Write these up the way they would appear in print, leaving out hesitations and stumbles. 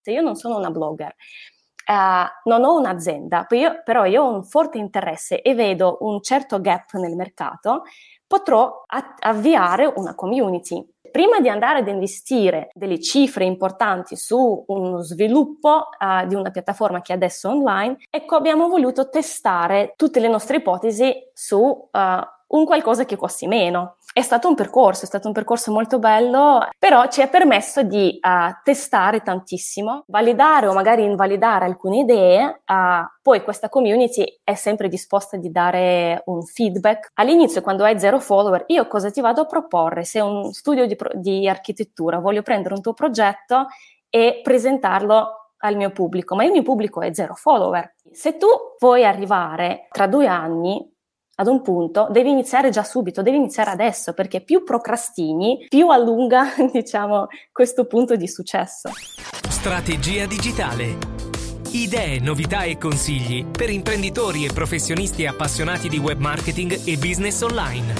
io non sono una blogger, non ho un'azienda, però io ho un forte interesse e vedo un certo gap nel mercato, potrò avviare una community. Prima di andare ad investire delle cifre importanti su uno sviluppo di una piattaforma che adesso è online, ecco, abbiamo voluto testare tutte le nostre ipotesi su un qualcosa che costi meno. È stato un percorso molto bello, però ci ha permesso di testare tantissimo, validare o magari invalidare alcune idee. Poi questa community è sempre disposta di dare un feedback. All'inizio, quando hai 0 follower, io cosa ti vado a proporre? Se è un studio di architettura, voglio prendere un tuo progetto e presentarlo al mio pubblico, ma il mio pubblico è 0 follower. Se tu vuoi arrivare tra 2 anni ad un punto, devi iniziare già subito, devi iniziare adesso, perché più procrastini, più allunga, diciamo, questo punto di successo. Strategia digitale. Idee, novità e consigli per imprenditori e professionisti appassionati di web marketing e business online.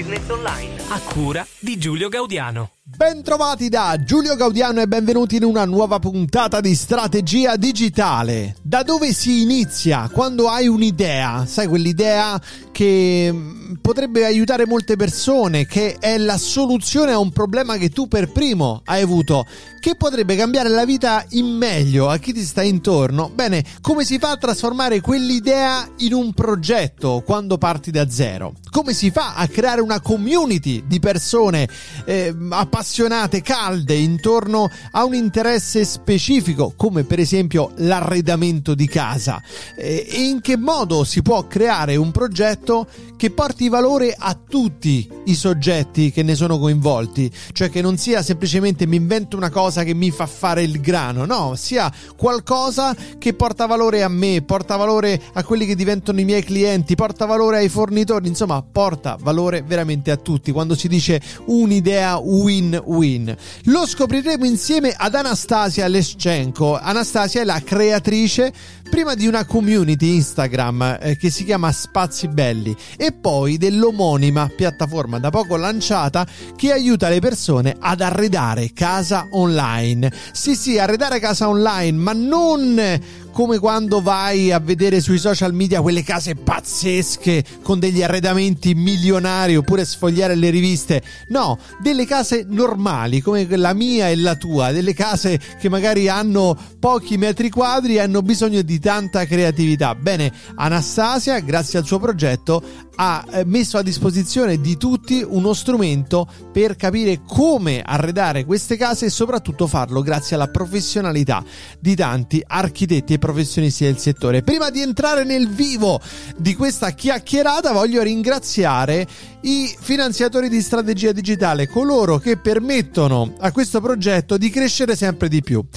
A cura di Giulio Gaudiano. Bentrovati da Giulio Gaudiano e benvenuti in una nuova puntata di Strategia Digitale. Da dove si inizia quando hai un'idea? Sai, quell'idea che potrebbe aiutare molte persone, che è la soluzione a un problema che tu per primo hai avuto, che potrebbe cambiare la vita in meglio a chi ti sta intorno. Bene, come si fa a trasformare quell'idea in un progetto quando parti da zero? Come si fa a creare una community di persone appassionate, calde, intorno a un interesse specifico, come per esempio l'arredamento di casa? E in che modo si può creare un progetto che porti valore a tutti i soggetti che ne sono coinvolti? Cioè che non sia semplicemente mi invento una cosa che mi fa fare il grano, no, sia qualcosa che porta valore a me, porta valore a quelli che diventano i miei clienti, porta valore ai fornitori, insomma porta valore veramente a tutti. Quando si dice un'idea win-win, lo scopriremo insieme ad Anastasia Leschenko. Anastasia è la creatrice prima di una community Instagram che si chiama Spazi Belli e poi dell'omonima piattaforma da poco lanciata che aiuta le persone ad arredare casa online. Sì, arredare casa online, ma non come quando vai a vedere sui social media quelle case pazzesche con degli arredamenti milionari, oppure sfogliare le riviste. No, delle case normali come la mia e la tua, delle case che magari hanno pochi metri quadri e hanno bisogno di tanta creatività. Bene, Anastasia, grazie al suo progetto, ha messo a disposizione di tutti uno strumento per capire come arredare queste case e soprattutto farlo grazie alla professionalità di tanti architetti e professionisti del settore. Prima di entrare nel vivo di questa chiacchierata voglio ringraziare i finanziatori di Strategia Digitale, coloro che permettono a questo progetto di crescere sempre di più.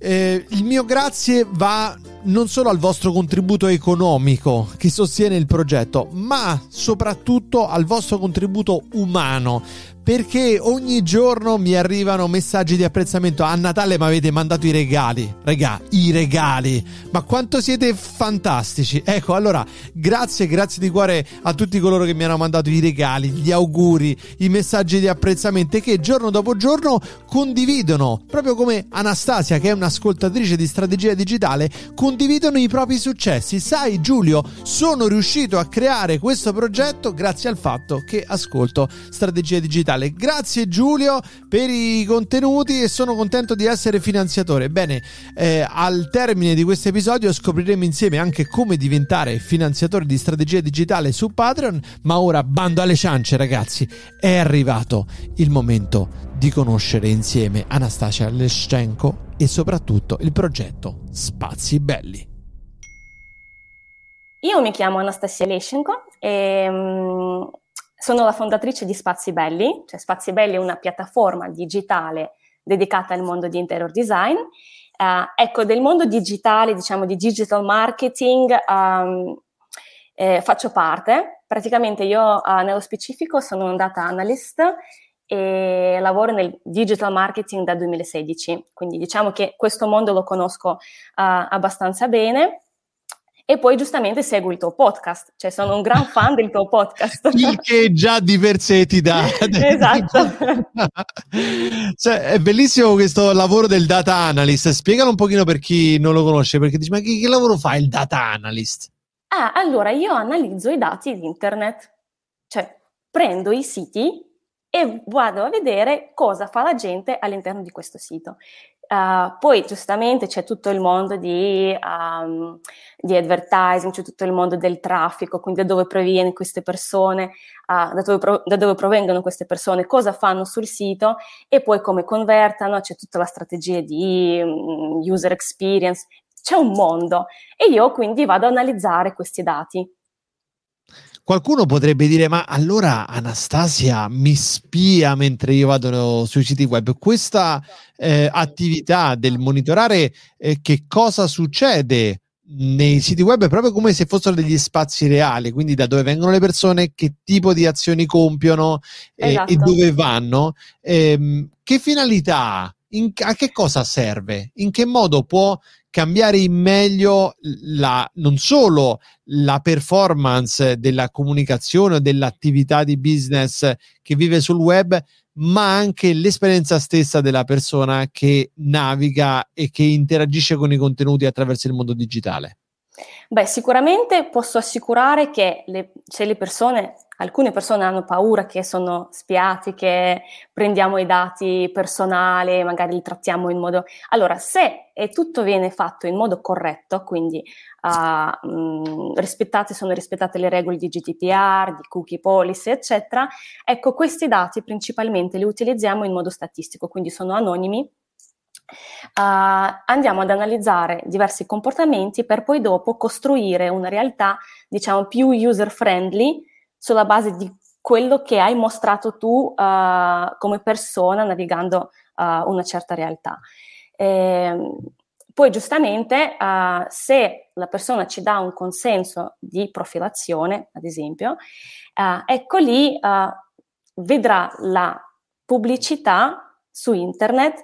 Il mio grazie va non solo al vostro contributo economico che sostiene il progetto, ma soprattutto al vostro contributo umano, perché ogni giorno mi arrivano messaggi di apprezzamento. A Natale mi avete mandato i regali, ma quanto siete fantastici. Ecco, allora grazie di cuore a tutti coloro che mi hanno mandato i regali, gli auguri, i messaggi di apprezzamento e che giorno dopo giorno condividono, proprio come Anastasia, che è un'ascoltatrice di Strategia Digitale, condividono i propri successi. Sai Giulio, sono riuscito a creare questo progetto grazie al fatto che ascolto Strategia Digitale. Grazie Giulio per i contenuti e sono contento di essere finanziatore. Bene, al termine di questo episodio scopriremo insieme anche come diventare finanziatore di Strategia Digitale su Patreon, ma ora bando alle ciance ragazzi, è arrivato il momento di conoscere insieme Anastasia Leschenko e soprattutto il progetto Spazi Belli. Io mi chiamo Anastasia Leschenko e sono la fondatrice di Spazi Belli, cioè Spazi Belli è una piattaforma digitale dedicata al mondo di interior design. Ecco, del mondo digitale, diciamo di digital marketing, faccio parte. Praticamente io nello specifico sono un data analyst e lavoro nel digital marketing da 2016, quindi diciamo che questo mondo lo conosco abbastanza bene. E poi giustamente segui il tuo podcast, cioè sono un gran fan del tuo podcast. Il che già di per sé ti dà. Esatto. Cioè, è bellissimo questo lavoro del data analyst. Spiegalo un pochino per chi non lo conosce, perché dici, ma che lavoro fa il data analyst? Allora io analizzo i dati di internet, cioè prendo i siti e vado a vedere cosa fa la gente all'interno di questo sito. Poi giustamente c'è tutto il mondo di advertising, c'è tutto il mondo del traffico, quindi da dove proviene queste persone, da dove provengono queste persone, cosa fanno sul sito e poi come convertano, c'è tutta la strategia di user experience, c'è un mondo e io quindi vado ad analizzare questi dati. Qualcuno potrebbe dire, ma allora Anastasia mi spia mentre io vado sui siti web. Questa attività del monitorare che cosa succede nei siti web è proprio come se fossero degli spazi reali, quindi da dove vengono le persone, che tipo di azioni compiono Esatto. e dove vanno, che finalità ha, a che cosa serve, in che modo può cambiare in meglio non solo la performance della comunicazione o dell'attività di business che vive sul web, ma anche l'esperienza stessa della persona che naviga e che interagisce con i contenuti attraverso il mondo digitale. Beh, sicuramente posso assicurare che alcune persone hanno paura che sono spiati, che prendiamo i dati personali, magari li trattiamo in modo... Allora, se tutto viene fatto in modo corretto, quindi sono rispettate le regole di GDPR, di cookie policy, eccetera, ecco, questi dati principalmente li utilizziamo in modo statistico, quindi sono anonimi. Andiamo ad analizzare diversi comportamenti per poi dopo costruire una realtà, diciamo, più user friendly sulla base di quello che hai mostrato tu come persona navigando una certa realtà. Poi giustamente se la persona ci dà un consenso di profilazione, ad esempio, ecco lì vedrà la pubblicità su internet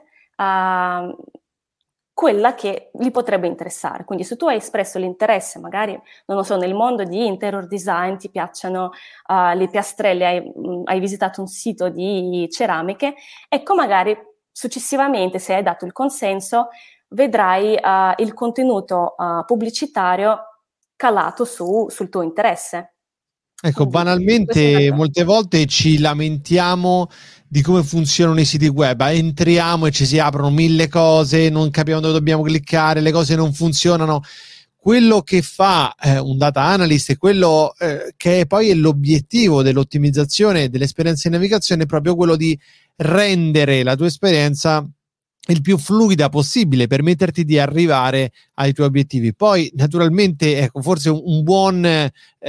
quella che gli potrebbe interessare. Quindi se tu hai espresso l'interesse, magari, non lo so, nel mondo di interior design, ti piacciono le piastrelle, hai visitato un sito di ceramiche, ecco magari successivamente, se hai dato il consenso, vedrai il contenuto pubblicitario calato sul tuo interesse. Ecco, Quindi, banalmente molte volte ci lamentiamo di come funzionano i siti web, entriamo e ci si aprono 1000 cose, non capiamo dove dobbiamo cliccare, le cose non funzionano. Quello che fa un data analyst e quello che è poi l'obiettivo dell'ottimizzazione dell'esperienza di navigazione è proprio quello di rendere la tua esperienza il più fluida possibile, permetterti di arrivare ai tuoi obiettivi. Poi naturalmente, ecco, forse come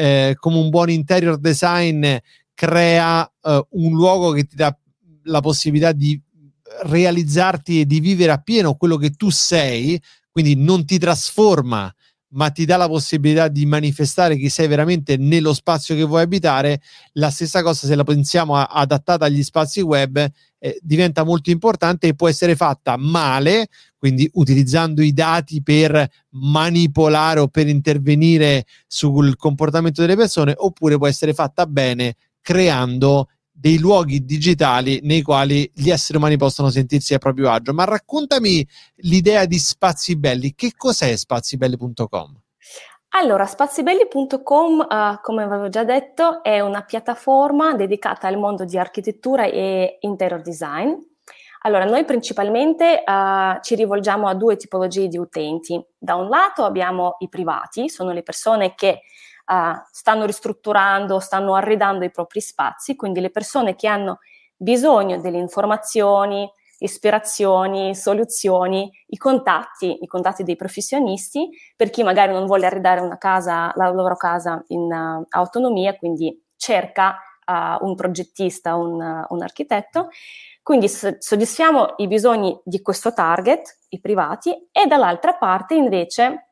un buon interior design crea un luogo che ti dà la possibilità di realizzarti e di vivere appieno quello che tu sei, quindi non ti trasforma, ma ti dà la possibilità di manifestare chi sei veramente nello spazio che vuoi abitare. La stessa cosa, se la pensiamo adattata agli spazi web, diventa molto importante e può essere fatta male, quindi utilizzando i dati per manipolare o per intervenire sul comportamento delle persone, oppure può essere fatta bene creando dei luoghi digitali nei quali gli esseri umani possono sentirsi a proprio agio. Ma raccontami l'idea di Spazi Belli. Che cos'è spazibelli.com? Allora, spazibelli.com, come avevo già detto, è una piattaforma dedicata al mondo di architettura e interior design. Allora, noi principalmente ci rivolgiamo a due tipologie di utenti. Da un lato abbiamo i privati, sono le persone che stanno ristrutturando, stanno arredando i propri spazi, quindi le persone che hanno bisogno delle informazioni, ispirazioni, soluzioni, i contatti dei professionisti, per chi magari non vuole arredare la loro casa in autonomia, quindi cerca un progettista, un architetto. Quindi soddisfiamo i bisogni di questo target, i privati, e dall'altra parte invece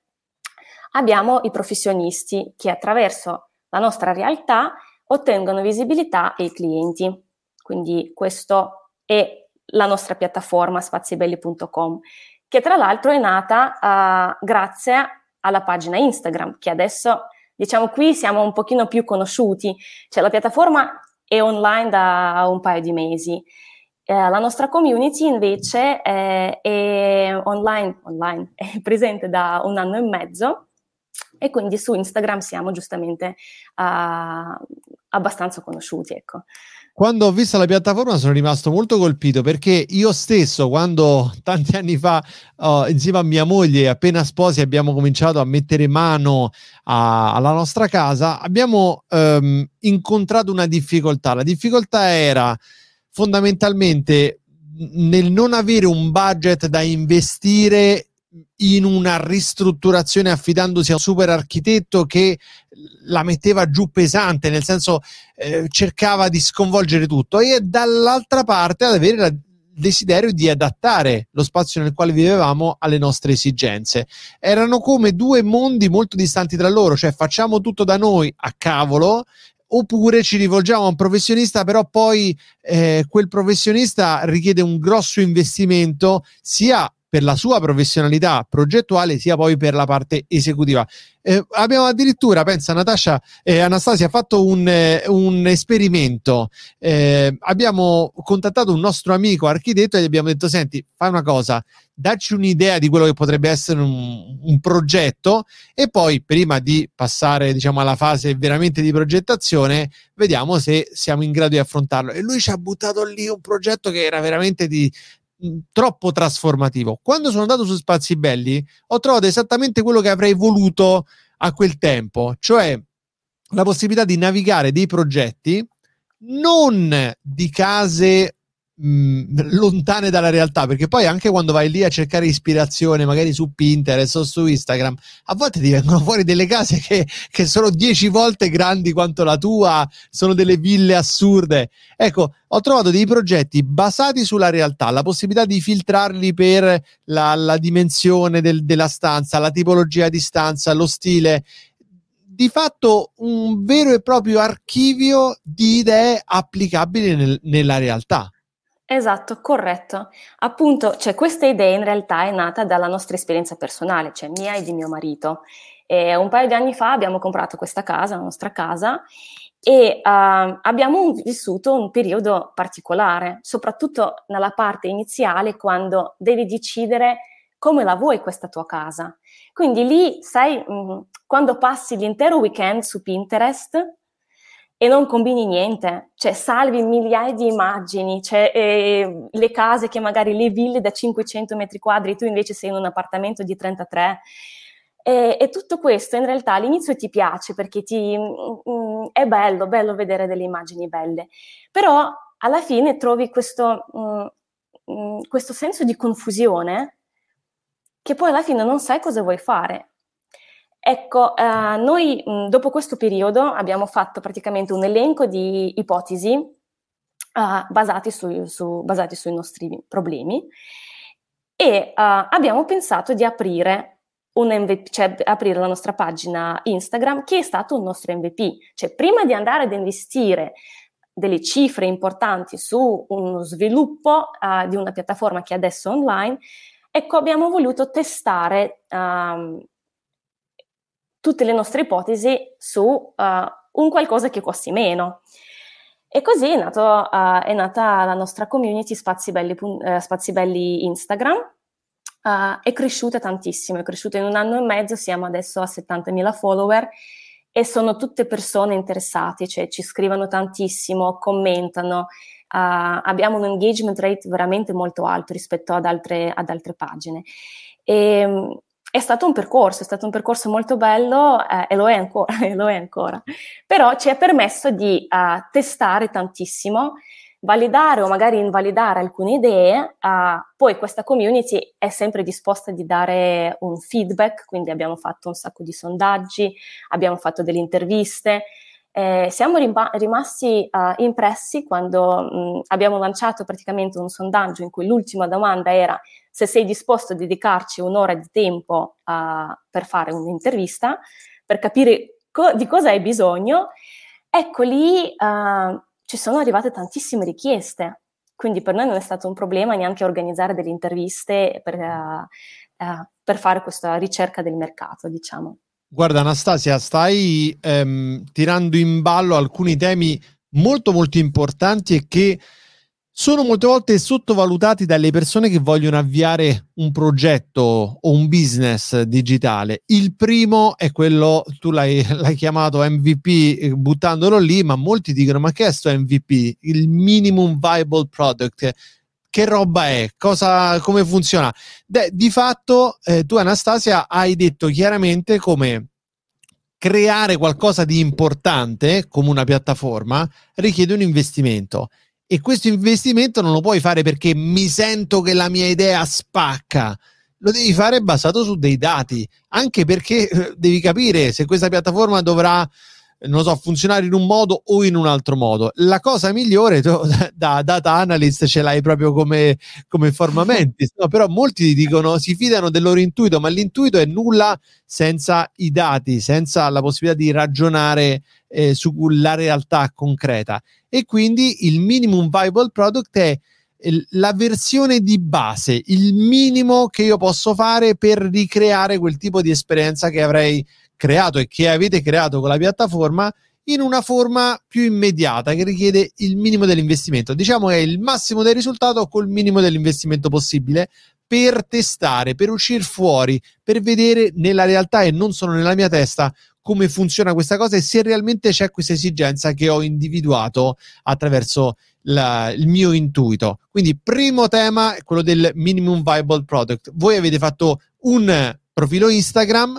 abbiamo i professionisti che attraverso la nostra realtà ottengono visibilità ai clienti. Quindi questo è la nostra piattaforma spazibelli.com, che tra l'altro è nata grazie alla pagina Instagram, che adesso, diciamo, qui siamo un pochino più conosciuti, cioè la piattaforma è online da un paio di mesi. La nostra community invece è online, è presente da 1 anno e mezzo, e quindi su Instagram siamo giustamente abbastanza conosciuti, ecco. Quando ho visto la piattaforma sono rimasto molto colpito, perché io stesso, quando tanti anni fa, insieme a mia moglie, appena sposi, abbiamo cominciato a mettere mano alla nostra casa, abbiamo incontrato una difficoltà. La difficoltà era fondamentalmente nel non avere un budget da investire in una ristrutturazione affidandosi a un super architetto che la metteva giù pesante, nel senso cercava di sconvolgere tutto, e dall'altra parte ad avere il desiderio di adattare lo spazio nel quale vivevamo alle nostre esigenze. Erano come due mondi molto distanti tra loro, cioè facciamo tutto da noi a cavolo, oppure ci rivolgiamo a un professionista, però poi quel professionista richiede un grosso investimento sia per la sua professionalità progettuale sia poi per la parte esecutiva. Abbiamo addirittura, pensa Anastasia, fatto un esperimento. Abbiamo contattato un nostro amico architetto e gli abbiamo detto: senti, fai una cosa, dacci un'idea di quello che potrebbe essere un progetto, e poi prima di passare, diciamo, alla fase veramente di progettazione, vediamo se siamo in grado di affrontarlo. E lui ci ha buttato lì un progetto che era veramente troppo trasformativo. Quando sono andato su Spazi Belli ho trovato esattamente quello che avrei voluto a quel tempo, cioè la possibilità di navigare dei progetti non di case lontane dalla realtà, perché poi anche quando vai lì a cercare ispirazione magari su Pinterest o su Instagram, a volte ti vengono fuori delle case che sono 10 volte grandi quanto la tua, sono delle ville assurde. Ecco, ho trovato dei progetti basati sulla realtà, la possibilità di filtrarli per la dimensione della stanza, la tipologia di stanza, lo stile, di fatto un vero e proprio archivio di idee applicabili nella realtà. Esatto, corretto. Appunto, cioè, questa idea in realtà è nata dalla nostra esperienza personale, cioè mia e di mio marito. Un paio di anni fa abbiamo comprato questa casa, la nostra casa, e abbiamo vissuto un periodo particolare, soprattutto nella parte iniziale, quando devi decidere come la vuoi questa tua casa. Quindi lì, sai, quando passi l'intero weekend su Pinterest e non combini niente, cioè salvi migliaia di immagini, cioè le case che magari, le ville da 500 metri quadri, tu invece sei in un appartamento di 33, e tutto questo in realtà all'inizio ti piace perché è bello vedere delle immagini belle, però alla fine trovi questo senso di confusione che poi alla fine non sai cosa vuoi fare. Ecco, noi dopo questo periodo abbiamo fatto praticamente un elenco di ipotesi basati sui nostri problemi, e abbiamo pensato di aprire un MVP, cioè aprire la nostra pagina Instagram, che è stato un nostro MVP. Cioè, prima di andare ad investire delle cifre importanti su uno sviluppo di una piattaforma che adesso è online, ecco, abbiamo voluto testare tutte le nostre ipotesi su un qualcosa che costi meno. E così è nata la nostra community Spazi Belli Instagram. È cresciuta tantissimo, è cresciuta in 1 anno e mezzo, siamo adesso a 70.000 follower, e sono tutte persone interessate, cioè ci scrivono tantissimo, commentano, abbiamo un engagement rate veramente molto alto rispetto ad altre pagine. È stato un percorso molto bello, e lo è ancora, però ci ha permesso di testare tantissimo, validare o magari invalidare alcune idee. Poi questa community è sempre disposta di dare un feedback, quindi abbiamo fatto un sacco di sondaggi, abbiamo fatto delle interviste. Siamo rimasti impressi quando abbiamo lanciato praticamente un sondaggio in cui l'ultima domanda era: se sei disposto a dedicarci 1 ora di tempo per fare un'intervista, per capire di cosa hai bisogno. Ecco, lì ci sono arrivate tantissime richieste, quindi per noi non è stato un problema neanche organizzare delle interviste per fare questa ricerca del mercato, diciamo. Guarda Anastasia, stai tirando in ballo alcuni temi molto molto importanti e che sono molte volte sottovalutati dalle persone che vogliono avviare un progetto o un business digitale. Il primo è quello, tu l'hai chiamato MVP buttandolo lì, ma molti dicono: ma che è sto MVP? Il minimum viable product. Che roba è? Come funziona? Di fatto tu Anastasia hai detto chiaramente come creare qualcosa di importante come una piattaforma richiede un investimento, e questo investimento non lo puoi fare perché mi sento che la mia idea spacca. Lo devi fare basato su dei dati, anche perché devi capire se questa piattaforma dovrà, non so, funzionare in un modo o in un altro modo. La cosa migliore, tu, da data analyst, ce l'hai proprio come forma mentis, no? Però molti dicono, si fidano del loro intuito, ma l'intuito è nulla senza i dati, senza la possibilità di ragionare sulla realtà concreta. E quindi il minimum viable product è la versione di base, il minimo che io posso fare per ricreare quel tipo di esperienza che avrei creato e che avete creato con la piattaforma in una forma più immediata, che richiede il minimo dell'investimento. Diciamo che è il massimo del risultato col minimo dell'investimento possibile, per testare, per uscire fuori, per vedere nella realtà e non solo nella mia testa come funziona questa cosa e se realmente c'è questa esigenza che ho individuato attraverso il mio intuito. Quindi primo tema è quello del minimum viable product. Voi avete fatto un profilo Instagram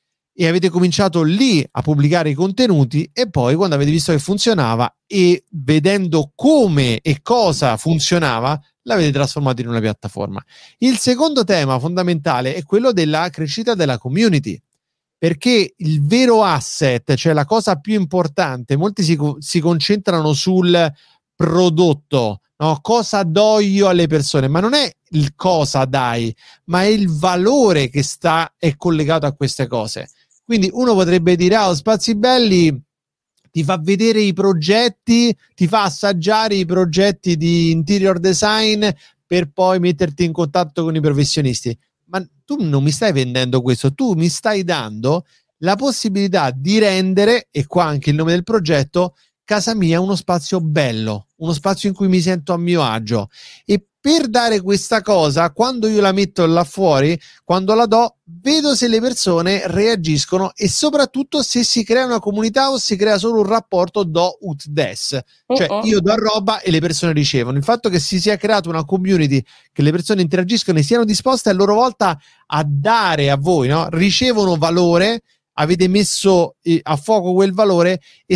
e avete cominciato lì a pubblicare i contenuti, e poi quando avete visto che funzionava e vedendo come e cosa funzionava, l'avete trasformato in una piattaforma. Il secondo tema fondamentale è quello della crescita della community, perché il vero asset, cioè la cosa più importante, molti si concentrano sul prodotto, no? Cosa do io alle persone, ma non è il cosa dai, ma è il valore che è collegato a queste cose. Quindi uno potrebbe dire: oh, Spazi Belli ti fa vedere i progetti, ti fa assaggiare i progetti di interior design per poi metterti in contatto con i professionisti. Ma tu non mi stai vendendo questo, tu mi stai dando la possibilità di rendere, e qua anche il nome del progetto, casa mia uno spazio bello, uno spazio in cui mi sento a mio agio. E per dare questa cosa, quando io la metto là fuori, quando la do, vedo se le persone reagiscono e soprattutto se si crea una comunità o si crea solo un rapporto do ut des. Cioè io do roba e le persone ricevono. Il fatto che si sia creata una community, che le persone interagiscono e siano disposte a loro volta a dare a voi, no? Ricevono valore, avete messo a fuoco quel valore e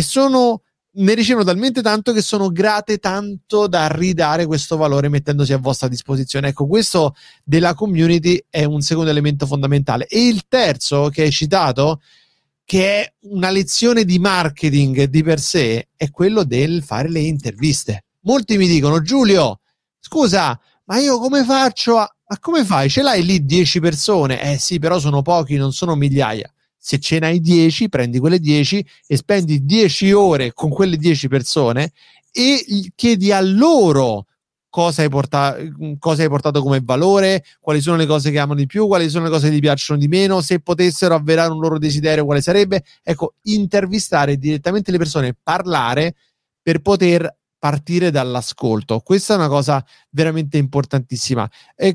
ne ricevono talmente tanto che sono grate tanto da ridare questo valore mettendosi a vostra disposizione. Ecco, questo della community è un secondo elemento fondamentale. E il terzo che hai citato, che è una lezione di marketing di per sé, è quello del fare le interviste. Molti mi dicono: Giulio, scusa, ma io come faccio ma come fai? Ce l'hai lì 10 persone? Sì, però sono pochi, non sono migliaia. Se ce n'hai 10, prendi quelle 10 e spendi 10 ore con quelle 10 persone e chiedi a loro cosa hai portato come valore, quali sono le cose che amano di più, quali sono le cose che ti piacciono di meno, se potessero avverare un loro desiderio quale sarebbe. Ecco, intervistare direttamente le persone, parlare per poter partire dall'ascolto. Questa è una cosa veramente importantissima.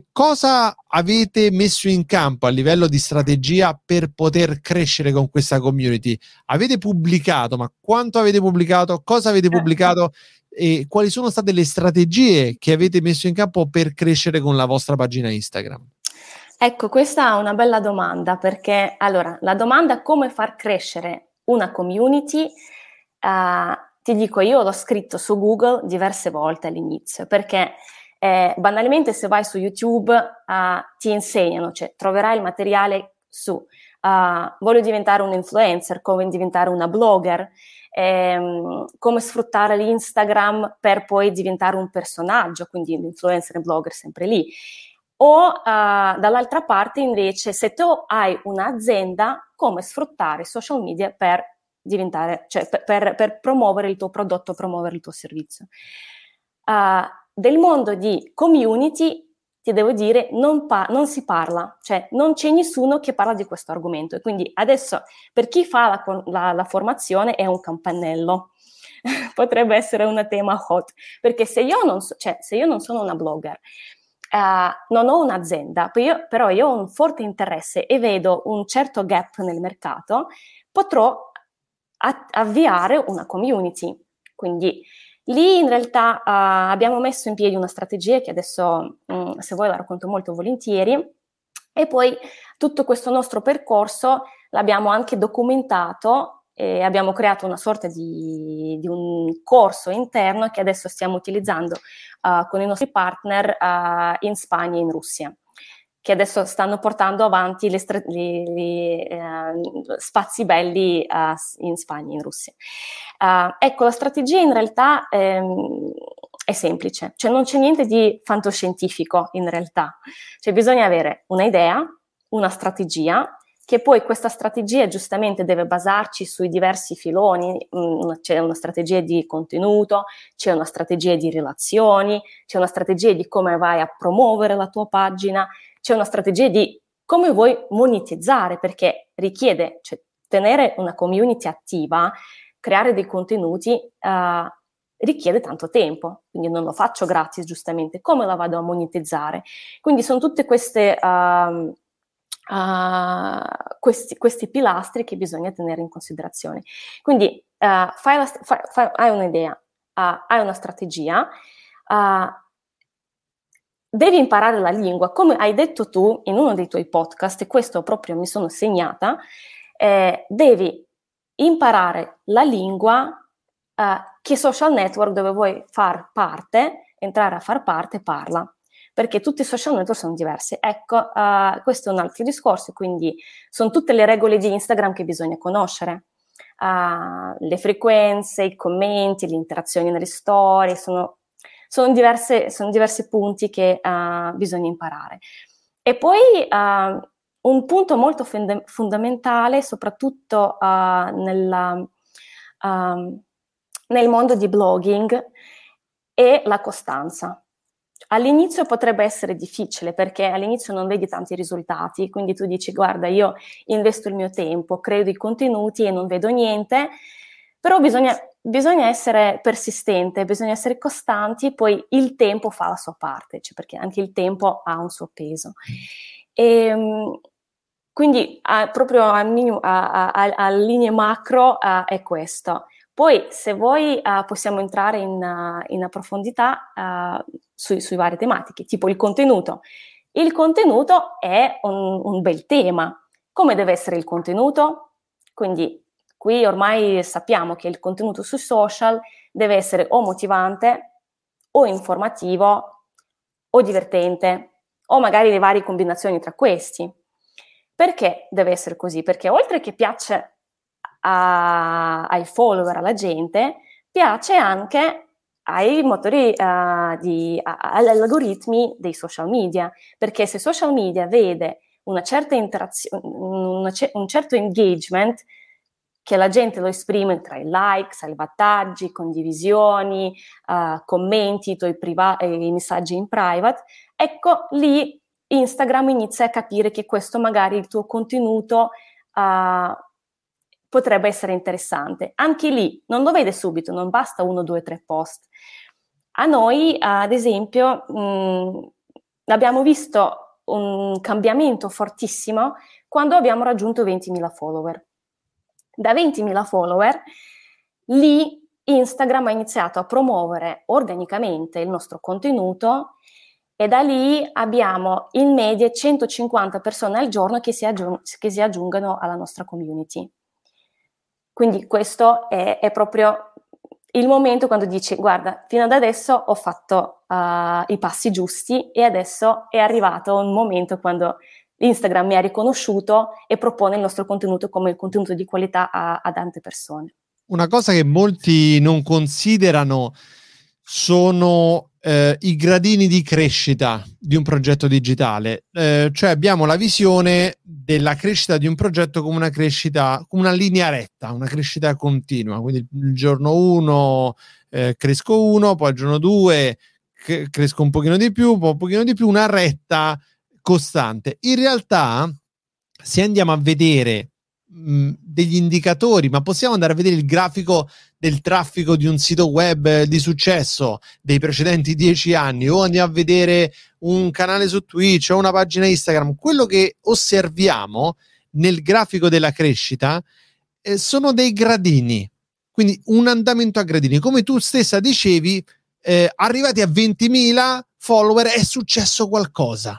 Cosa avete messo in campo a livello di strategia per poter crescere con questa community? Avete pubblicato, ma quanto avete pubblicato? Cosa avete pubblicato? E quali sono state le strategie che avete messo in campo per crescere con la vostra pagina Instagram? Ecco, questa è una bella domanda, perché allora la domanda come far crescere una community, ti dico, io l'ho scritto su Google diverse volte all'inizio, perché banalmente se vai su YouTube ti insegnano, cioè troverai il materiale su voglio diventare un influencer, come diventare una blogger, come sfruttare l'Instagram per poi diventare un personaggio, quindi l'influencer e il blogger sempre lì. O dall'altra parte invece, se tu hai un'azienda, come sfruttare i social media per diventare, cioè per promuovere il tuo prodotto, promuovere il tuo servizio. Del mondo di community ti devo dire, non si parla, cioè non c'è nessuno che parla di questo argomento. E quindi adesso per chi fa la formazione è un campanello, potrebbe essere un tema hot, perché se io non sono una blogger, non ho un'azienda, però io ho un forte interesse e vedo un certo gap nel mercato, potrò avviare una community. Quindi lì in realtà abbiamo messo in piedi una strategia che adesso, se vuoi, la racconto molto volentieri, e poi tutto questo nostro percorso l'abbiamo anche documentato e abbiamo creato una sorta di un corso interno che adesso stiamo utilizzando con i nostri partner in Spagna e in Russia, che adesso stanno portando avanti gli spazi belli in Spagna e in Russia. Ecco, la strategia in realtà è semplice, cioè non c'è niente di fantascientifico in realtà, cioè bisogna avere un'idea, una strategia, che poi questa strategia giustamente deve basarci sui diversi filoni, c'è una strategia di contenuto, c'è una strategia di relazioni, c'è una strategia di come vai a promuovere la tua pagina, c'è una strategia di come vuoi monetizzare, perché richiede, cioè, tenere una community attiva, creare dei contenuti, richiede tanto tempo, quindi non lo faccio gratis giustamente, come la vado a monetizzare? Quindi sono tutte queste questi pilastri che bisogna tenere in considerazione. Quindi hai un'idea, hai una strategia, devi imparare la lingua, come hai detto tu in uno dei tuoi podcast, e questo proprio mi sono segnata, devi imparare la lingua che social network dove vuoi entrare a far parte, parla. Perché tutti i social network sono diversi. Ecco, questo è un altro discorso, quindi sono tutte le regole di Instagram che bisogna conoscere. Le frequenze, i commenti, le interazioni nelle storie, sono diversi punti che bisogna imparare. E poi un punto molto fondamentale, soprattutto nel mondo di blogging, è la costanza. All'inizio potrebbe essere difficile perché all'inizio non vedi tanti risultati, quindi tu dici guarda, io investo il mio tempo, creo dei contenuti e non vedo niente, però bisogna essere persistente, bisogna essere costanti, poi il tempo fa la sua parte, cioè perché anche il tempo ha un suo peso. E, quindi proprio a linee macro è questo. Poi se vuoi possiamo entrare in profondità sui varie tematiche, tipo il contenuto. Il contenuto è un bel tema. Come deve essere il contenuto? Quindi qui ormai sappiamo che il contenuto sui social deve essere o motivante, o informativo, o divertente, o magari le varie combinazioni tra questi. Perché deve essere così? Perché oltre che piace ai follower, alla gente, piace anche ai motori, agli algoritmi dei social media, perché se social media vede una certa interazione, un certo engagement, che la gente lo esprime tra i like, salvataggi, condivisioni, commenti, i messaggi in private, ecco lì Instagram inizia a capire che questo magari il tuo contenuto potrebbe essere interessante. Anche lì non lo vede subito, non basta 1, 2, 3 post. A noi, ad esempio, abbiamo visto un cambiamento fortissimo quando abbiamo raggiunto 20.000 follower. Da 20.000 follower, lì Instagram ha iniziato a promuovere organicamente il nostro contenuto e da lì abbiamo in media 150 persone al giorno che si aggiungono alla nostra community. Quindi questo è proprio il momento quando dici guarda, fino ad adesso ho fatto i passi giusti e adesso è arrivato un momento quando Instagram mi ha riconosciuto e propone il nostro contenuto come il contenuto di qualità a tante persone. Una cosa che molti non considerano sono i gradini di crescita di un progetto digitale, cioè abbiamo la visione della crescita di un progetto come una crescita, come una linea retta, una crescita continua, quindi il giorno 1 cresco 1, poi il giorno 2 cresco un pochino di più, un pochino di più, una retta costante. In realtà, se andiamo a vedere degli indicatori, ma possiamo andare a vedere il grafico del traffico di un sito web di successo dei precedenti 10 anni, o andiamo a vedere un canale su Twitch o una pagina Instagram, quello che osserviamo nel grafico della crescita sono dei gradini, quindi un andamento a gradini. Come tu stessa dicevi, arrivati a 20.000 follower è successo qualcosa.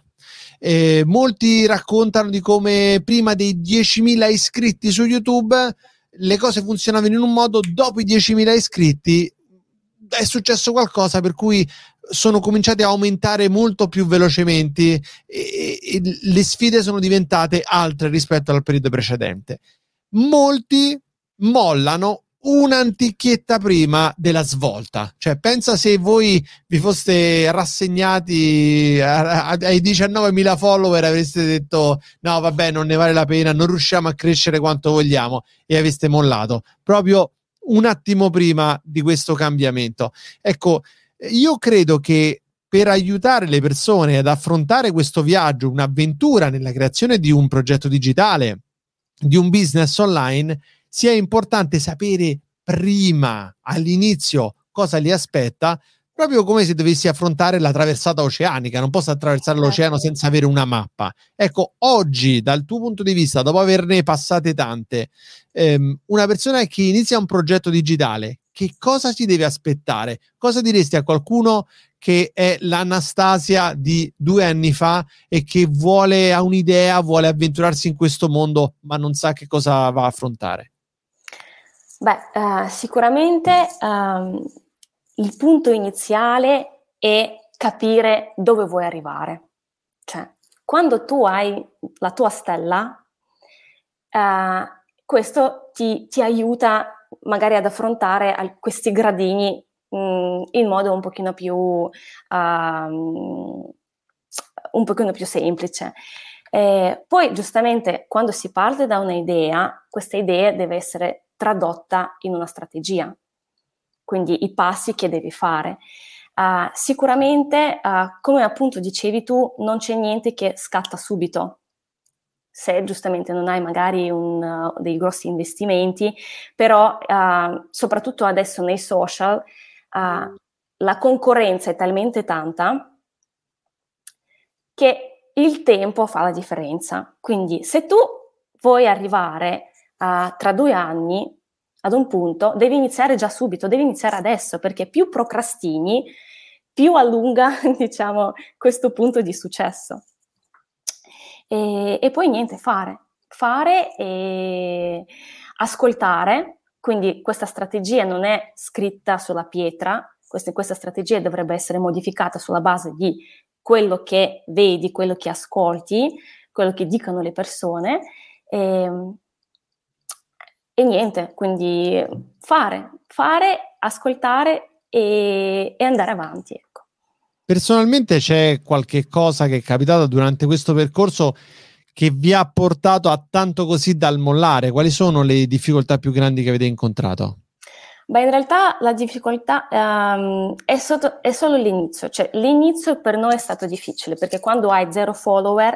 Molti raccontano di come prima dei 10.000 iscritti su YouTube le cose funzionavano in un modo, dopo i 10.000 iscritti è successo qualcosa per cui sono cominciati a aumentare molto più velocemente e le sfide sono diventate altre rispetto al periodo precedente. Molti mollano un'antichietta prima della svolta, cioè pensa se voi vi foste rassegnati ai 19.000 follower, avreste detto no vabbè, non ne vale la pena, non riusciamo a crescere quanto vogliamo, e aveste mollato proprio un attimo prima di questo cambiamento. Ecco, io credo che per aiutare le persone ad affrontare questo viaggio, un'avventura nella creazione di un progetto digitale, di un business online, sia importante sapere prima, all'inizio, cosa li aspetta, proprio come se dovessi affrontare la traversata oceanica. Non posso attraversare l'oceano senza avere una mappa. Ecco, oggi, dal tuo punto di vista, dopo averne passate tante, una persona che inizia un progetto digitale, che cosa si deve aspettare? Cosa diresti a qualcuno che è l'Anastasia di 2 anni fa e che ha un'idea, vuole avventurarsi in questo mondo, ma non sa che cosa va a affrontare? Beh, sicuramente il punto iniziale è capire dove vuoi arrivare. Cioè, quando tu hai la tua stella, questo ti aiuta magari ad affrontare questi gradini in modo un pochino più semplice. Poi giustamente quando si parte da un'idea, questa idea deve essere tradotta in una strategia, quindi i passi che devi fare. Sicuramente, come appunto dicevi tu, non c'è niente che scatta subito. Se giustamente non hai magari dei grossi investimenti, però soprattutto adesso nei social la concorrenza è talmente tanta che il tempo fa la differenza. Quindi se tu vuoi arrivare tra 2 anni ad un punto, devi iniziare già subito, devi iniziare adesso, perché più procrastini, più allunga, diciamo, questo punto di successo. E poi niente, fare e ascoltare. Quindi questa strategia non è scritta sulla pietra, questa strategia dovrebbe essere modificata sulla base di quello che vedi, quello che ascolti, quello che dicono le persone, e niente, quindi fare, ascoltare e andare avanti, ecco. Personalmente c'è qualche cosa che è capitata durante questo percorso che vi ha portato a tanto così dal mollare? Quali sono le difficoltà più grandi che avete incontrato? Beh, in realtà la difficoltà è solo l'inizio, cioè l'inizio per noi è stato difficile, perché quando hai 0 follower,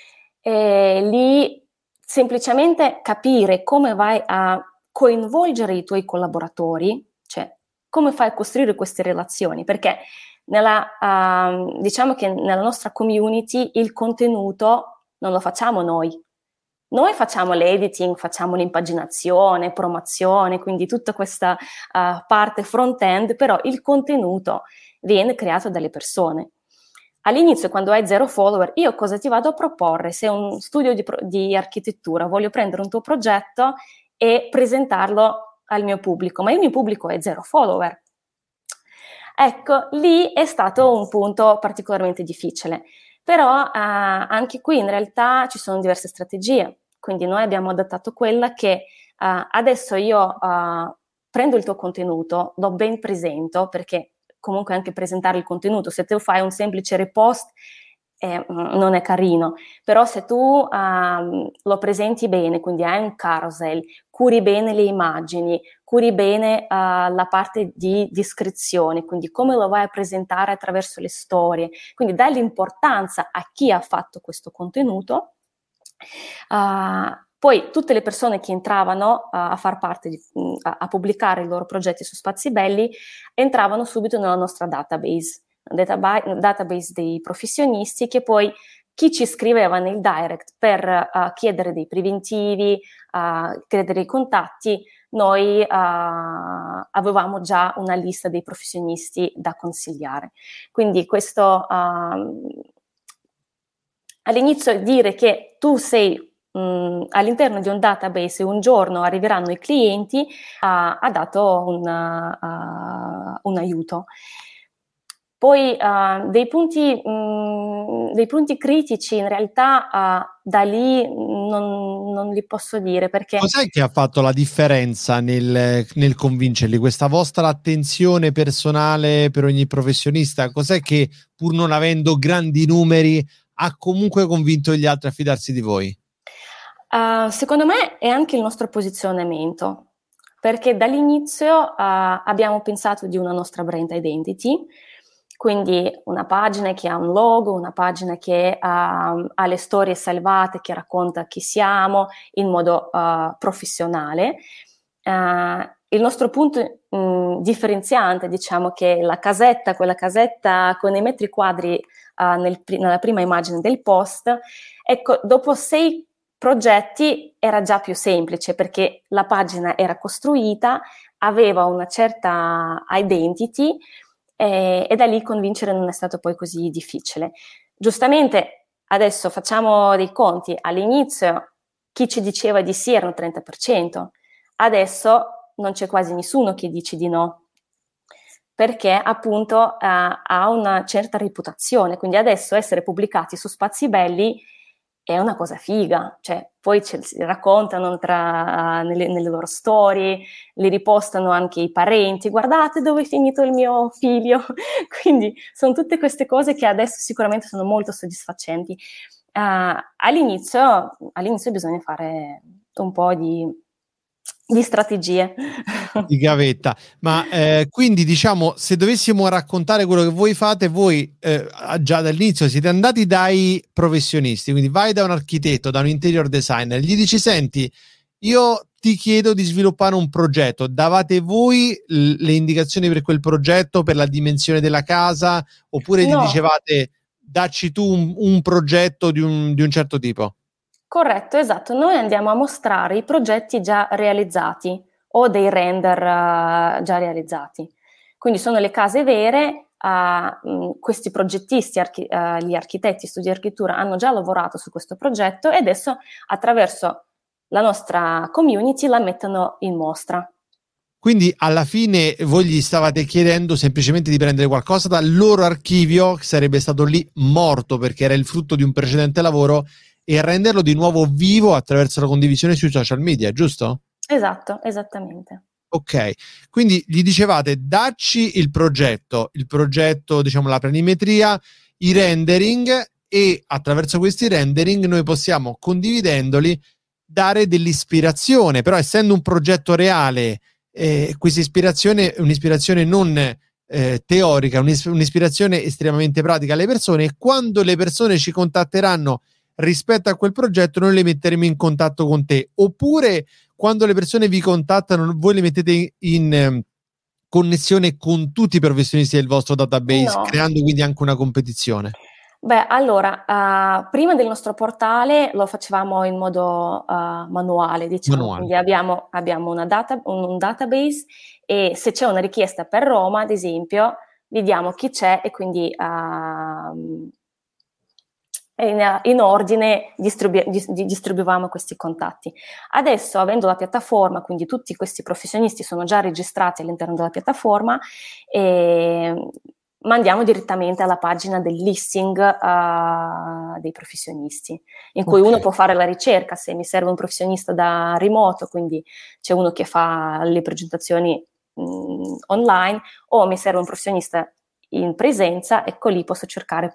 lì semplicemente capire come vai a coinvolgere i tuoi collaboratori, cioè come fai a costruire queste relazioni, perché diciamo che nella nostra community il contenuto non lo facciamo noi. Noi facciamo l'editing, facciamo l'impaginazione, promozione, quindi tutta questa parte front-end, però il contenuto viene creato dalle persone. All'inizio, quando hai 0 follower, io cosa ti vado a proporre? Se un studio di architettura, voglio prendere un tuo progetto e presentarlo al mio pubblico, ma il mio pubblico è 0 follower. Ecco, lì è stato un punto particolarmente difficile. Però anche qui in realtà ci sono diverse strategie, quindi noi abbiamo adattato quella che adesso io prendo il tuo contenuto, lo ben presento, perché comunque anche presentare il contenuto, se tu fai un semplice repost non è carino, però se tu lo presenti bene, quindi hai un carousel, curi bene le immagini, curi bene la parte di descrizione, quindi come lo vai a presentare attraverso le storie, quindi dai l'importanza a chi ha fatto questo contenuto. Poi tutte le persone che entravano a far parte, a pubblicare i loro progetti su Spazi Belli, entravano subito nella nostra database dei professionisti, che poi chi ci scriveva nel direct per chiedere dei preventivi, chiedere dei contatti, noi avevamo già una lista dei professionisti da consigliare. Quindi questo all'inizio dire che tu sei all'interno di un database e un giorno arriveranno i clienti ha dato un aiuto. Poi dei punti critici in realtà da lì non li posso dire, perché... Cos'è che ha fatto la differenza nel convincerli? Questa vostra attenzione personale per ogni professionista? Cos'è che, pur non avendo grandi numeri, ha comunque convinto gli altri a fidarsi di voi? Secondo me è anche il nostro posizionamento, perché dall'inizio abbiamo pensato di una nostra brand identity, quindi una pagina che ha un logo, una pagina che ha le storie salvate, che racconta chi siamo in modo professionale. Il nostro punto differenziante, diciamo, che quella casetta con i metri quadri nella prima immagine del post, ecco, dopo 6 progetti era già più semplice, perché la pagina era costruita, aveva una certa identity, e da lì convincere non è stato poi così difficile. Giustamente adesso facciamo dei conti, all'inizio chi ci diceva di sì erano 30%, adesso non c'è quasi nessuno che dice di no, perché appunto ha una certa reputazione, quindi adesso essere pubblicati su Spazi Belli è una cosa figa, cioè poi si raccontano nelle loro storie, li ripostano anche i parenti, guardate dove è finito il mio figlio, quindi sono tutte queste cose che adesso sicuramente sono molto soddisfacenti. All'inizio bisogna fare un po' di strategie. Di gavetta. Ma quindi, diciamo, se dovessimo raccontare quello che voi fate, voi già dall'inizio siete andati dai professionisti, quindi vai da un architetto, da un interior designer, gli dici: senti, io ti chiedo di sviluppare un progetto, davate voi le indicazioni per quel progetto, per la dimensione della casa, oppure No. gli dicevate dacci tu un progetto di un certo tipo? Corretto, esatto. Noi andiamo a mostrare i progetti già realizzati o dei render già realizzati. Quindi sono le case vere, questi progettisti, gli architetti, studi di architettura hanno già lavorato su questo progetto e adesso attraverso la nostra community la mettono in mostra. Quindi alla fine voi gli stavate chiedendo semplicemente di prendere qualcosa dal loro archivio che sarebbe stato lì morto perché era il frutto di un precedente lavoro e renderlo di nuovo vivo attraverso la condivisione sui social media, giusto? Esatto, esattamente. Ok, quindi gli dicevate dacci il progetto, diciamo la planimetria, i rendering e attraverso questi rendering noi possiamo, condividendoli, dare dell'ispirazione, però essendo un progetto reale, questa ispirazione è un'ispirazione non teorica, un'ispirazione estremamente pratica alle persone, e quando le persone ci contatteranno rispetto a quel progetto noi le metteremo in contatto con te, oppure quando le persone vi contattano voi le mettete in connessione con tutti i professionisti del vostro database, No. creando quindi anche una competizione. Beh, allora, prima del nostro portale lo facevamo in modo manuale, diciamo, quindi abbiamo un database e se c'è una richiesta per Roma, ad esempio, vediamo chi c'è e quindi in ordine distribuivamo questi contatti. Adesso, avendo la piattaforma, quindi tutti questi professionisti sono già registrati all'interno della piattaforma, mandiamo direttamente alla pagina del listing dei professionisti, in cui uno può fare la ricerca, se mi serve un professionista da remoto, quindi c'è uno che fa le presentazioni online, o mi serve un professionista in presenza, ecco lì posso cercare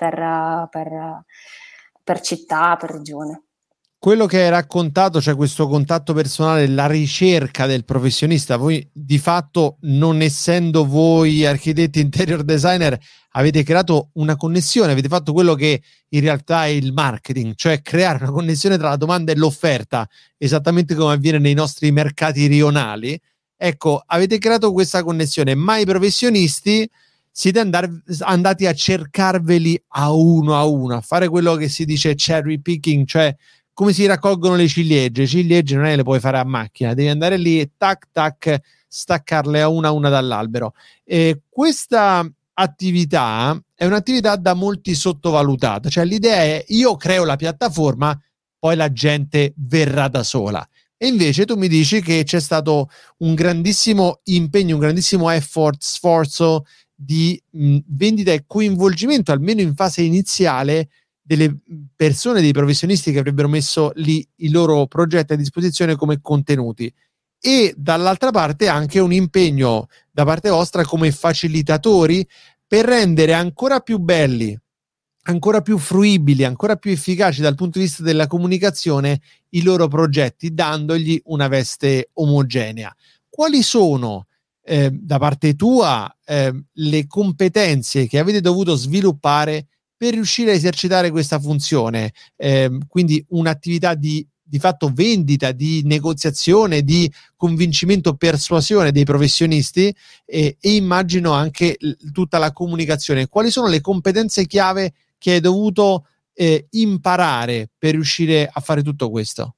per città, per regione. Quello che hai raccontato, cioè questo contatto personale, la ricerca del professionista, voi di fatto, non essendo voi architetti interior designer, avete creato una connessione, avete fatto quello che in realtà è il marketing, cioè creare una connessione tra la domanda e l'offerta, esattamente come avviene nei nostri mercati rionali. Ecco, avete creato questa connessione, ma i professionisti siete andati a cercarveli a uno, a fare quello che si dice cherry picking, cioè come si raccolgono le ciliegie. Ciliegie non è che le puoi fare a macchina, devi andare lì e tac tac staccarle a una dall'albero. E questa attività è un'attività da molti sottovalutata, cioè l'idea è: io creo la piattaforma, poi la gente verrà da sola. E invece tu mi dici che c'è stato un grandissimo impegno, un grandissimo sforzo di vendita e coinvolgimento, almeno in fase iniziale, delle persone, dei professionisti che avrebbero messo lì i loro progetti a disposizione come contenuti, e dall'altra parte anche un impegno da parte vostra come facilitatori per rendere ancora più belli, ancora più fruibili, ancora più efficaci dal punto di vista della comunicazione i loro progetti, dandogli una veste omogenea. Quali sono da parte tua le competenze che avete dovuto sviluppare per riuscire a esercitare questa funzione? Quindi un'attività di fatto vendita, di negoziazione, di convincimento, persuasione dei professionisti, e immagino anche tutta la comunicazione. Quali sono le competenze chiave che hai dovuto imparare per riuscire a fare tutto questo?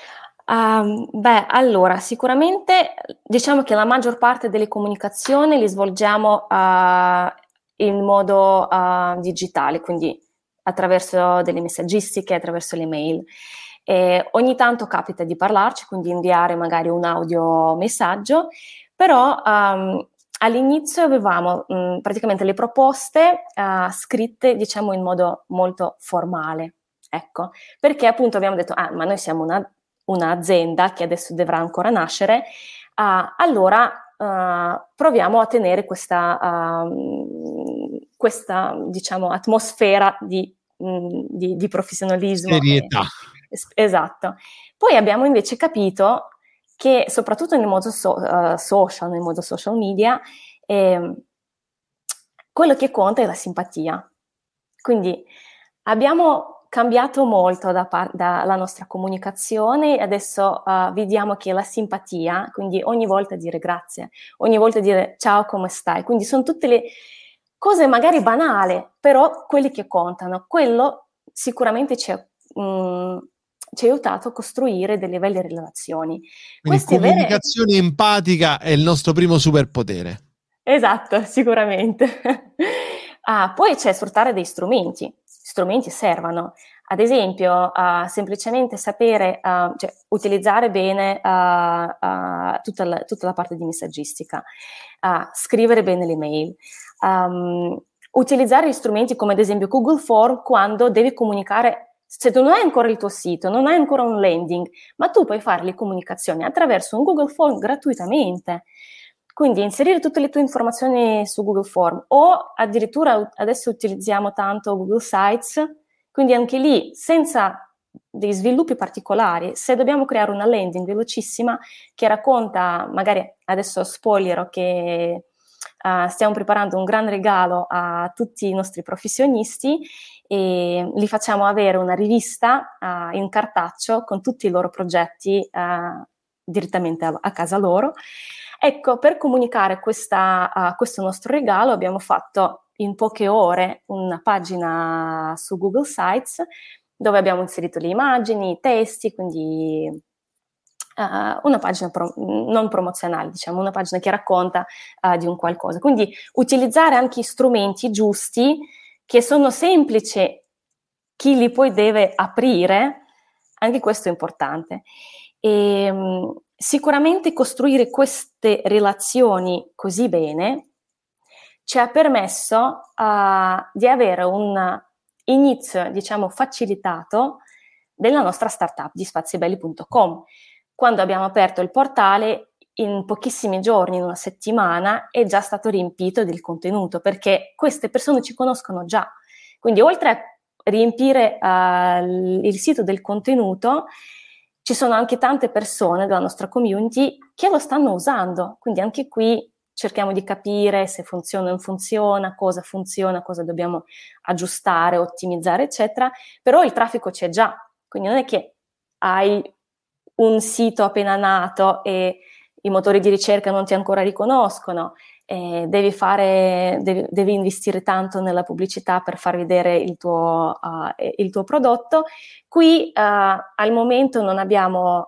Allora, sicuramente diciamo che la maggior parte delle comunicazioni li svolgiamo in modo digitale, quindi attraverso delle messaggistiche, attraverso le mail. Ogni tanto capita di parlarci, quindi inviare magari un audio messaggio, però all'inizio avevamo praticamente le proposte scritte, diciamo, in modo molto formale, ecco, perché appunto abbiamo detto: ma noi siamo un'azienda che adesso dovrà ancora nascere, allora proviamo a tenere questa diciamo atmosfera di professionalismo. Serietà. Esatto. Poi abbiamo invece capito che soprattutto nel modo social media, quello che conta è la simpatia. Quindi abbiamo cambiato molto dalla nostra comunicazione. Adesso vediamo che la simpatia, quindi ogni volta dire grazie, ogni volta dire ciao, come stai, quindi sono tutte le cose magari banali, però quelli che contano. Quello sicuramente ci ha aiutato a costruire delle belle relazioni. Quindi comunicazione empatica è il nostro primo superpotere. Esatto, sicuramente. Poi c'è sfruttare dei strumenti. Strumenti servono. Ad esempio, semplicemente sapere, cioè utilizzare bene tutta la parte di messaggistica, scrivere bene le mail, utilizzare gli strumenti come ad esempio Google Form quando devi comunicare. Se tu non hai ancora il tuo sito, non hai ancora un landing, ma tu puoi fare le comunicazioni attraverso un Google Form gratuitamente. Quindi inserire tutte le tue informazioni su Google Form, o addirittura adesso utilizziamo tanto Google Sites, quindi anche lì senza dei sviluppi particolari. Se dobbiamo creare una landing velocissima che racconta, magari adesso spoilerò che stiamo preparando un gran regalo a tutti i nostri professionisti e li facciamo avere una rivista in cartaceo con tutti i loro progetti direttamente a casa loro. Ecco, per comunicare questo nostro regalo abbiamo fatto in poche ore una pagina su Google Sites dove abbiamo inserito le immagini, i testi, quindi una pagina non promozionale, diciamo, una pagina che racconta di un qualcosa. Quindi utilizzare anche strumenti giusti, che sono semplici, chi li poi deve aprire, anche questo è importante. Sicuramente costruire queste relazioni così bene ci ha permesso di avere un inizio, diciamo, facilitato della nostra startup di spaziebelli.com. Quando abbiamo aperto il portale, in pochissimi giorni, in una settimana, è già stato riempito del contenuto, perché queste persone ci conoscono già. Quindi oltre a riempire il sito del contenuto, ci sono anche tante persone della nostra community che lo stanno usando. Quindi anche qui cerchiamo di capire se funziona o non funziona, cosa dobbiamo aggiustare, ottimizzare, eccetera. Però il traffico c'è già, quindi non è che hai un sito appena nato e i motori di ricerca non ti ancora riconoscono, devi investire tanto nella pubblicità per far vedere il tuo prodotto. Qui al momento non abbiamo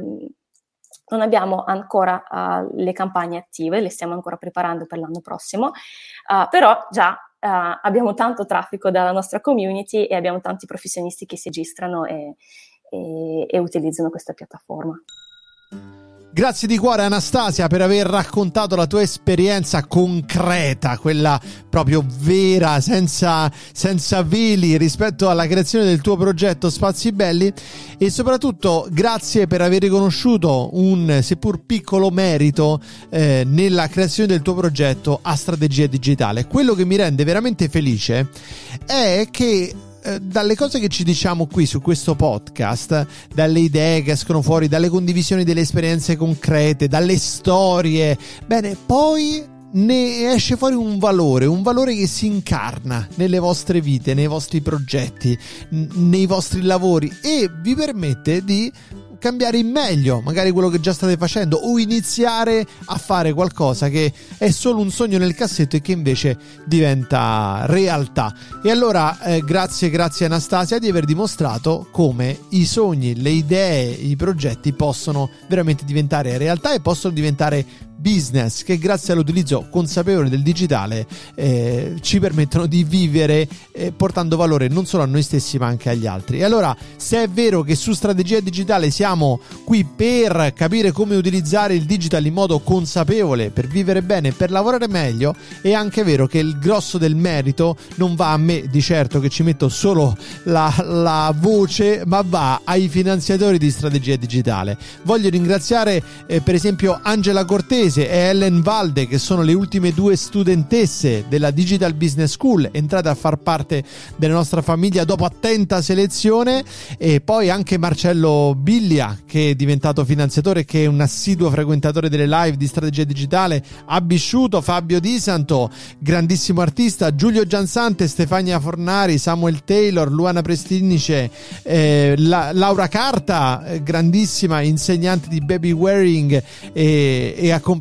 ancora le campagne attive, le stiamo ancora preparando per l'anno prossimo, però già abbiamo tanto traffico dalla nostra community e abbiamo tanti professionisti che si registrano e utilizzano questa piattaforma. Grazie di cuore Anastasia per aver raccontato la tua esperienza concreta, quella proprio vera, senza veli, rispetto alla creazione del tuo progetto Spazi Belli, e soprattutto grazie per aver riconosciuto un seppur piccolo merito nella creazione del tuo progetto a Strategia Digitale. Quello che mi rende veramente felice è che dalle cose che ci diciamo qui su questo podcast, dalle idee che escono fuori, dalle condivisioni delle esperienze concrete, dalle storie, bene, poi ne esce fuori un valore che si incarna nelle vostre vite, nei vostri progetti, nei vostri lavori, e vi permette di cambiare in meglio magari quello che già state facendo, o iniziare a fare qualcosa che è solo un sogno nel cassetto e che invece diventa realtà. E allora grazie Anastasia di aver dimostrato come i sogni, le idee, i progetti possono veramente diventare realtà e possono diventare business che grazie all'utilizzo consapevole del digitale ci permettono di vivere portando valore non solo a noi stessi ma anche agli altri. E allora, se è vero che su Strategia Digitale siamo qui per capire come utilizzare il digital in modo consapevole per vivere bene, per lavorare meglio, è anche vero che il grosso del merito non va a me di certo, che ci metto solo la voce, ma va ai finanziatori di Strategia Digitale. Voglio ringraziare per esempio Angela Cortese e Ellen Valde, che sono le ultime 2 studentesse della Digital Business School, entrate a far parte della nostra famiglia dopo attenta selezione, e poi anche Marcello Biglia, che è diventato finanziatore, che è un assiduo frequentatore delle live di Strategia Digitale, Abisciuto, Fabio Di Santo, grandissimo artista, Giulio Giansante, Stefania Fornari, Samuel Taylor, Luana Prestinice, Laura Carta, grandissima insegnante di baby wearing e accompagnatrice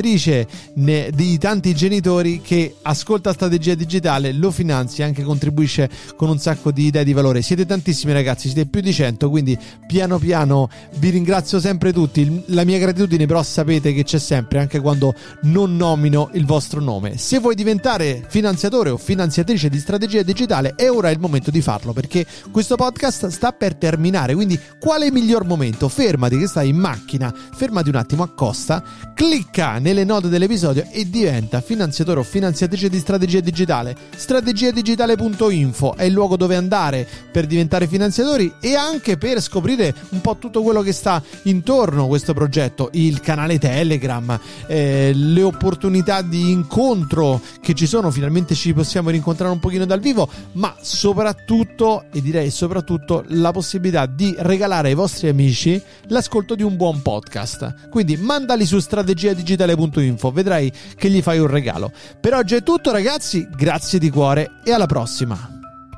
di tanti genitori, che ascolta Strategia Digitale, lo finanzia e anche contribuisce con un sacco di idee di valore. Siete tantissimi ragazzi, siete più di 100, quindi piano piano vi ringrazio sempre tutti. La mia gratitudine però sapete che c'è sempre, anche quando non nomino il vostro nome. Se vuoi diventare finanziatore o finanziatrice di Strategia Digitale, è ora il momento di farlo, perché questo podcast sta per terminare, quindi quale miglior momento? Fermati che stai in macchina, fermati un attimo, accosta, clicca nelle note dell'episodio e diventa finanziatore o finanziatrice di Strategia Digitale. strategiadigitale.info è il luogo dove andare per diventare finanziatori e anche per scoprire un po' tutto quello che sta intorno a questo progetto, il canale Telegram, le opportunità di incontro che ci sono, finalmente ci possiamo rincontrare un pochino dal vivo, ma soprattutto, e direi soprattutto, la possibilità di regalare ai vostri amici l'ascolto di un buon podcast. Quindi mandali su strategiadigitale.info, vedrai che gli fai un regalo. Per oggi è tutto ragazzi, grazie di cuore e alla prossima.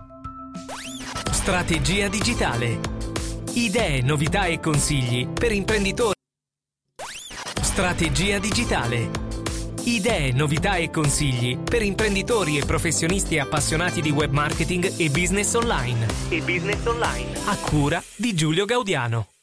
Strategia Digitale. Idee, novità e consigli per imprenditori. Strategia Digitale. Idee, novità e consigli per imprenditori e professionisti appassionati di web marketing e business online. A cura di Giulio Gaudiano.